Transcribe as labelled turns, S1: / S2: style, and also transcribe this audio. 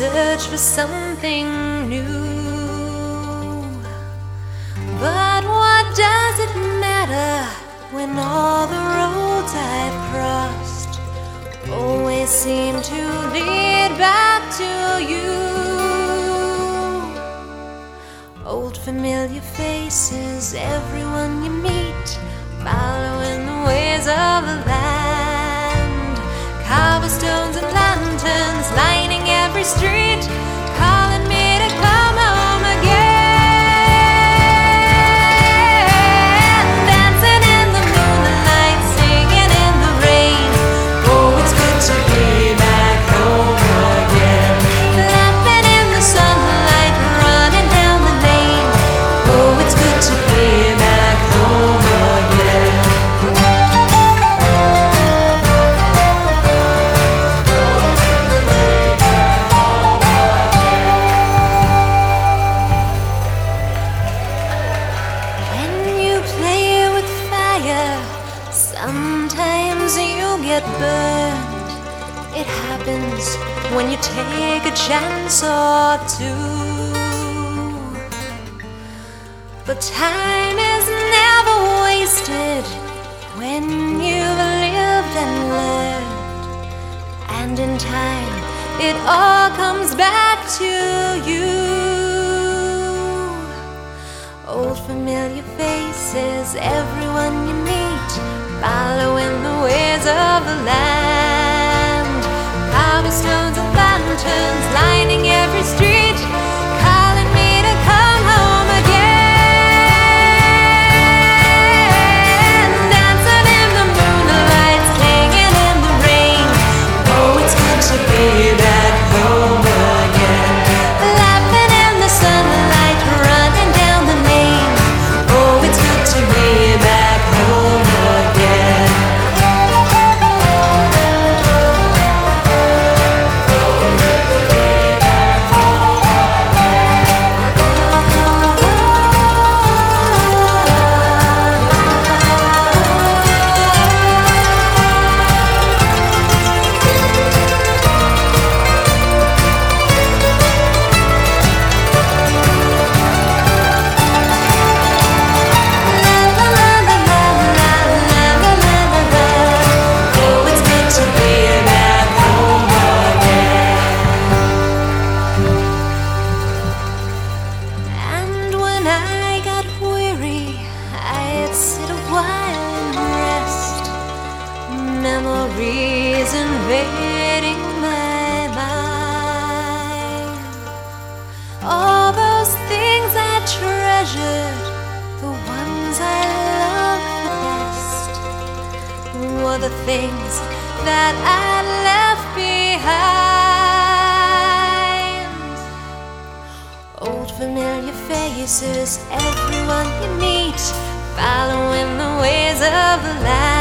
S1: search for something new. But what does it matter when all the roads I've crossed always seem to lead back to you? Old familiar faces, everyone you meet, following the ways of the land. Cobblestones and lanterns lining every street, calling me to come home again. Dancing in the moonlight, singing in the rain. Oh, it's good to be back home again. Laughing in the sunlight, running down the lane. Oh, it's good to be back home again. Sometimes you get burned. It happens when you take a chance or two. But time is never wasted when you've lived and learned. And in time, it all comes back to you. Old familiar faces, everyone you meet, following the ways of the land. Cobblestones and lanterns lining every street, calling me to come home again. Dancing in the moonlight, singing in the rain. Oh, it's good to be back home again. Laughing in the sunlight, running down the lane. Oh, it's good to be back home again. Memories invading my mind. All those things I treasured, the ones I loved the best, were the things that I left behind. Old familiar faces, everyone you meet, following the ways of the land.